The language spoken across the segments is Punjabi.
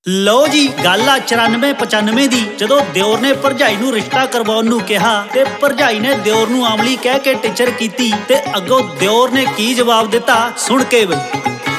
ਲਓ ਜੀ ਗੱਲ ਆ 94-95 ਦੀ। ਜਦੋਂ ਦਿਓਰ ਨੇ ਭਰਜਾਈ ਨੂੰ ਰਿਸ਼ਤਾ ਕਰਵਾਉਣ ਨੂੰ ਕਿਹਾ ਤੇ ਭਰਜਾਈ ਨੇ ਦਿਓਰ ਨੂੰ ਆਮਲੀ ਕਹਿ ਕੇ ਟਿਚਰ ਕੀਤੀ ਤੇ ਅੱਗੋਂ ਦਿਓਰ ਨੇ ਕੀ ਜਵਾਬ ਦਿੱਤਾ ਸੁਣ ਕੇ ਬਈ।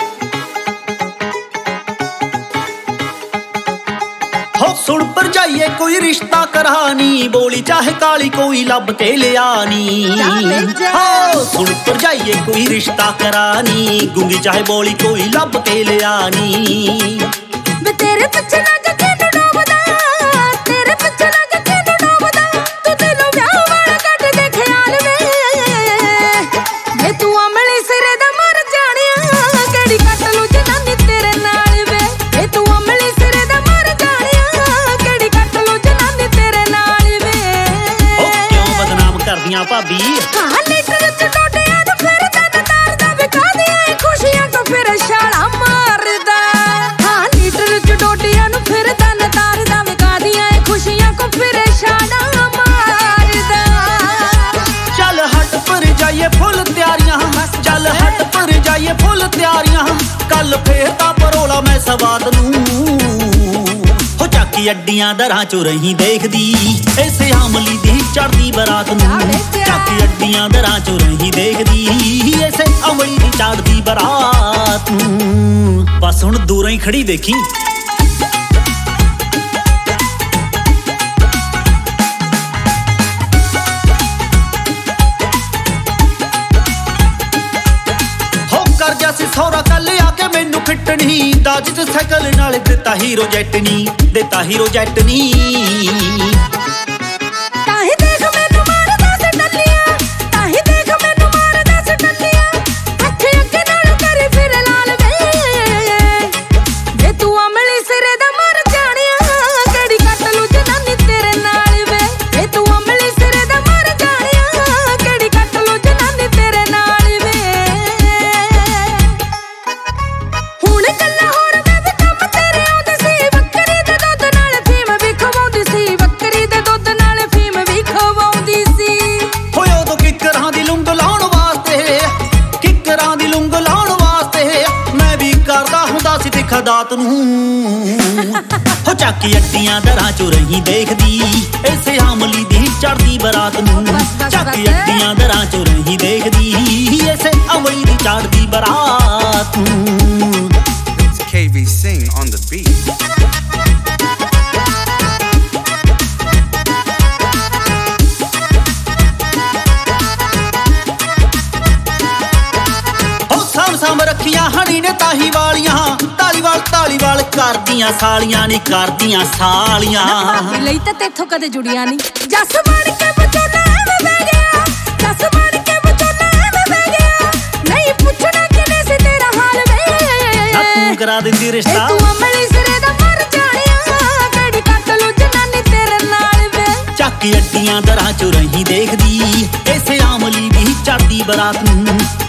ਹੋ ਸੁਣ ਭਰਜਾਈਏ ਕੋਈ ਰਿਸ਼ਤਾ ਕਰਾਨੀ, ਬੋਲੀ ਚਾਹੇ ਕਾਲੀ ਕੋਈ ਲੱਭ ਕੇ ਲਿਆਨੀ। ਹੋ ਸੁਣ ਭਰਜਾਈਏ ਕੋਈ ਰਿਸ਼ਤਾ ਕਰਾਨੀ, ਗੁੰਗੀ ਚਾਹੇ ਬੋਲੀ ਕੋਈ ਲੱਭ ਕੇ ਲਿਆਨੀ। ਵੇ ਤੇਰੇ ਪਿੱਛੇ ਲੱਗ ਕੇ ਨੂੰ ਡੋਬਦਾ, ਤੇਰੇ ਪਿੱਛੇ ਲੱਗ ਕੇ ਨੂੰ ਡੋਬਦਾ, ਤੂੰ ਦਿਲੋਂ ਵਿਆਹ ਵਾਲਾ ਕੱਢ ਦੇ ਖਿਆਲ ਵੇ ਤੂੰ ਅਮਲੀ ਸਿਰੇ ਦਾ ਮਰ ਜਾਣਿਆ, ਕਿਹੜੀ ਕੱਟ ਲੂ ਜਨਾਨੀ ਤੇਰੇ ਨਾਲ ਵੇ ਤੂੰ ਅਮਲੀ ਸਿਰੇ ਦਾ ਮਰ ਜਾਣਿਆ, ਕਿਹੜੀ ਕੱਟ ਲੂ ਜਨਾਨੀ ਤੇਰੇ ਨਾਲ ਵੇ। ਉਹ ਕਿਉਂ ਬਦਨਾਮ ਕਰਦੀਆਂ ਭਾਬੀ? ਹਾਂ ਲੀਟਰ ਚ ਟੋਟਿਆਂ ਨੂੰ ਫਿਰ ਤਨ ਤਾਰਦਾ, ਵਿਖਾ ਦੀਆਂ ਖੁਸ਼ੀਆਂ ਕੋ ਫਿਰ ਛਾਲਾ ਮਾਰਦਾ। ਡੋਡੀਆਂ ਨੂੰ ਫਿਰ ਤਨ ਤਾਰਦਾ, ਵਿਕਾਦੀਆਂ ਖੁਸ਼ੀਆਂ ਕੋ ਫਿਰ ਛਾੜਾ ਮਾਰਦਾ। ਚੱਲ ਹਟ ਪਰ ਜਾਈਏ ਫੁੱਲ ਤਿਆਰੀਆਂ, ਚੱਲ ਹਟ ਪਰ ਜਾਈਏ ਫੁੱਲ ਤਿਆਰੀਆਂ, ਕੱਲ ਫੇਰ ਤਾਂ ਪਰੋਲਾ ਮੈਂ ਸਵਾਦ ਨੂੰ। ਹੋ ਚੱਕੀ ਅੱਡੀਆਂ ਦਰਾਂ ਚੋਂ ਰਹੀ ਦੇਖਦੀ, ਇਸੇ ਆਮਲੀ ਦੀ ਚੜ੍ਹਦੀ ਬਰਾਤ ਨੂੰ। ਚੱਕੀ ਅੱਡੀਆਂ ਦਰਾਂ ਚੋਂ ਰਹੀ ਦੇਖਦੀ, ਇਸੇ ਅਮਲੀ ਦੀ ਚੜ੍ਹਦੀ ਬਰਾਤ ਨੂੰ। ਬਸ ਹੁਣ ਦੂਰੋਂ ਹੀ ਖੜੀ ਦੇਖੀ। ਜੈਸੀ ਸੌਰਾ ਕੱਲ ਆ ਕੇ ਮੈਨੂੰ ਫਿੱਟਣੀ, ਦਾਜ ਚ ਸਾਈਕਲ ਨਾਲ ਦਿੱਤਾ ਹੀਰੋ ਜੈਟ ਨੀ, ਦਿੱਤਾ ਹੀਰੋ ਜੈਟ ਨੀ। ਤਾਹੀਂ ਦੇਖ ਮੈਨੂੰ ਮਾਰਦਾ ਸੀ ਟੱਲੀਆਂ, ਤਾਹੀਂ ਦੇਖ ਮੈਨੂੰ ਮਾਰਦਾ ਸੀ ਟੱਲੀਆਂ, ਅੱਖੇ ਅੱਗੇ ਨਾਲ ਕਰੀ ਫਿਰ ਲਾਲ ਵੇ ਤੂੰ ਅਮਲੀ ਸਿਰੇ ਦਾ ਮਰ ਜਾਣਿਆ, ਕਿਹੜੀ ਕੱਟ ਲੂ ਜਨਾਨੀ ਤੇਰੇ ਨਾਲ ਵੇ ਤੂੰ ਅਮਲੀ ਸਿਰੇ ਦਾ ਮਰ ਜਾਣਿਆ, ਕਿਹੜੀ ਕੱਟ ਲੂ ਜਨਾਨੀ ਤੇਰੇ ਨਾਲ ਦਾਤ ਨੂੰ। ਹੋ ਚੱਕੀ ਅੱਡੀਆਂ ਦਰਾਂ ਚੋਂ ਰਹੀ ਦੇਖਦੀ, ਇਸੇ ਆਮਲੀ ਦੀ ਚੜ੍ਹਦੀ ਬਰਾਤ ਨੂੰ। ਚੱਕੀ ਅੱਡੀਆਂ ਦਰਾਂ ਚੋਂ ਰਹੀ ਦੇਖਦੀ, ਇਸੇ ਅਮਲੀ ਦੀ ਚੜ੍ਹਦੀ ਬਰਾਤ ਨੂੰ। It's KV Singh on the beat. ਸਾਂਭ ਰੱਖੀਆਂ ਹਣੀ ਨੇ ਤਾਹੀ ਵਾਲੀਆਂ, ਤਾਲੀਵਾਲ ਕਰਦੀਆਂ ਸਾਲੀਆਂ ਨੀ ਕਰਦੀਆਂ ਸਾਲੀਆਂ। ਭਾਬੀ ਲਈ ਤਾਂ ਤੇਥੋਂ ਕਦੇ ਜੁੜੀਆਂ ਨਹੀਂ, ਜੱਸ ਬਣ ਕੇ ਵਿਚੋਲਾ ਐਵੇਂ ਬਹਿ ਗਿਆ, ਜੱਸ ਬਣ ਕੇ ਵਿਚੋਲਾ ਐਵੇਂ ਬਹਿ ਗਿਆ, ਨਹੀਂ ਪੁੱਛਣਾ ਕਿਨੇ ਸੀ ਤੇਰਾ ਹਾਲ ਵੇ ਤੂੰ ਕਰਾ ਦਿੰਦੀ ਰਿਸ਼ਤਾ। ਤੂੰ ਅਮਲੀ ਸਿਰੇ ਦਾ ਮਰ ਜਾਣਿਆ, ਕਿਹੜੀ ਕੱਟ ਲੂ ਜਨਾਨੀ ਤੇਰੇ ਨਾਲ ਵੇ। ਚੱਕੀ ਅੱਡੀਆਂ ਦਰਾਂ ਚੋਂ ਰਹੀ ਦੇਖਦੀ, ਇਸੇ ਆਮਲੀ ਦੀ ਚੜ੍ਹਦੀ ਬਰਾਤ ਨੂੰ।